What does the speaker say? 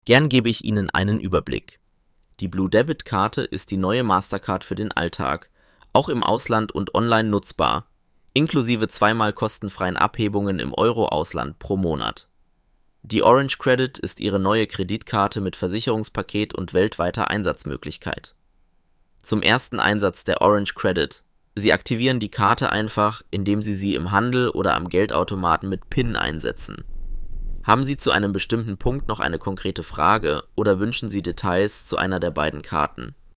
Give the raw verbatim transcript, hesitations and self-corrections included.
Gern gebe ich Ihnen einen Überblick. Die Blue Debit Karte ist die neue Mastercard für den Alltag, auch im Ausland und online nutzbar, inklusive zweimal kostenfreien Abhebungen im Euro-Ausland pro Monat. Die Orange Credit ist Ihre neue Kreditkarte mit Versicherungspaket und weltweiter Einsatzmöglichkeit. Zum ersten Einsatz der Orange Credit: Sie aktivieren die Karte einfach, indem Sie sie im Handel oder am Geldautomaten mit PIN einsetzen. Haben Sie zu einem bestimmten Punkt noch eine konkrete Frage oder wünschen Sie Details zu einer der beiden Karten?